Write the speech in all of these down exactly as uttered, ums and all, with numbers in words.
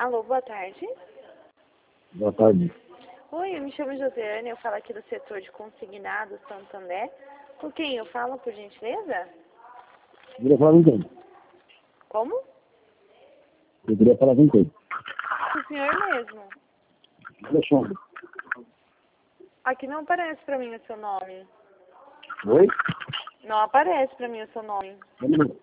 Alô, boa tarde. Boa tarde. Oi, eu me chamo Josiane, eu falo aqui do setor de consignados Santander. Com quem eu falo, por gentileza? Eu queria falar com quem? Como? Eu queria falar com quem? O senhor mesmo. Alexandre. Aqui não aparece pra mim o seu nome. Oi? Não aparece pra mim o seu nome. Um minuto.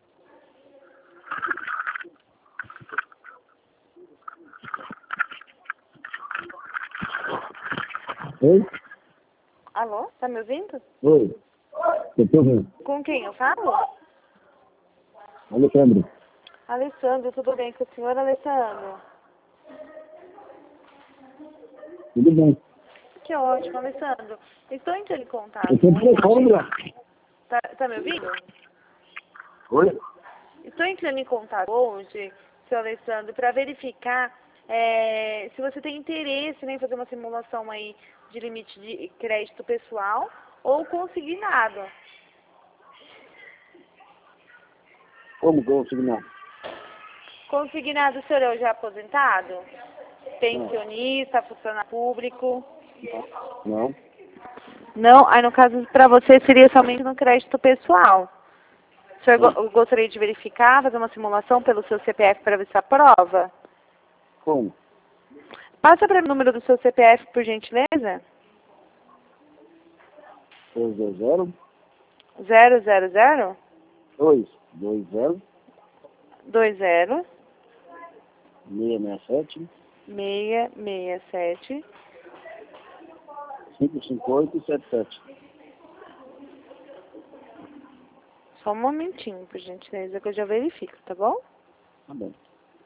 Oi? Alô, tá me ouvindo? Oi. Eu tô ouvindo. Com quem eu falo? Alexandre. Alessandro, tudo bem com o senhor, Alessandro? Tudo bem. Que ótimo, Alessandro. Estou entrando em contato Eu tô telefone, hoje. lá. Tá, tá me ouvindo? Oi? Estou entrando em contato hoje, seu Alessandro, para verificar é, se você tem interesse né, em fazer uma simulação aí de limite de crédito pessoal ou consignado. Como que eu vou signar? Consignado, o senhor é já aposentado? Pensionista, funcionário público? Não. Não, aí no caso para você seria somente no crédito pessoal. O senhor go- gostaria de verificar, fazer uma simulação pelo seu C P F para ver se aprova? Como? Passa para mim o número do seu C P F, por gentileza. Dois dois zero. Zero zero zero Dois. Dois zero. dois zero Meia meia sete. seis seis sete. Cinco cinco oito sete sete. Só um momentinho, por gentileza, que eu já verifico, tá bom? Tá bom.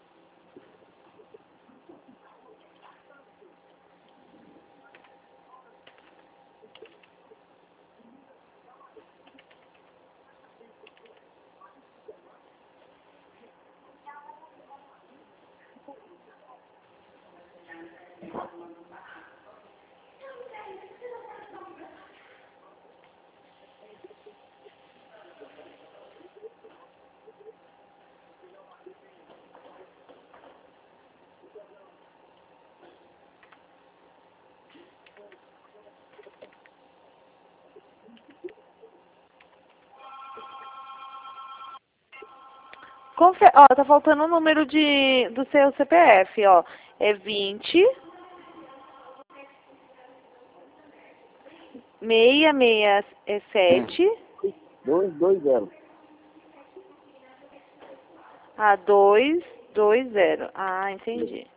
Confe ó, tá faltando o número de, do seu C P F, ó. É vinte, seis seis sete, Dois dois zero. a dois dois zero. Ah, entendi.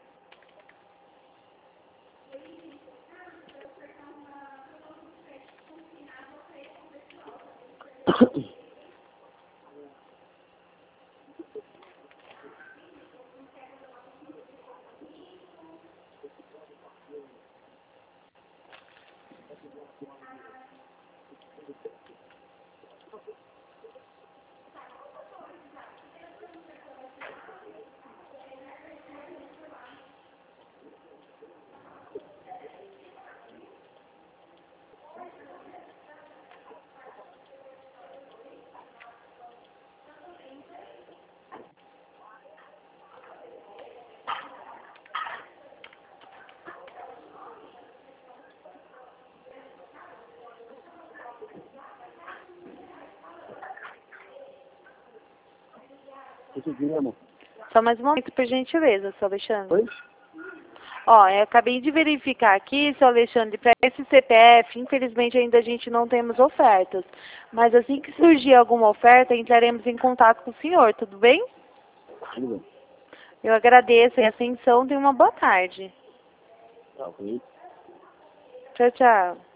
O que você queria, amor? Só mais um momento, por gentileza, seu Alexandre. Oi? Ó, eu acabei de verificar aqui, seu Alexandre, para esse C P F, infelizmente ainda a gente não temos ofertas. Mas assim que surgir alguma oferta, entraremos em contato com o senhor, tudo bem? Tudo bem. Eu agradeço e atenção, tenha uma boa tarde. Tá, ok. Tchau, tchau.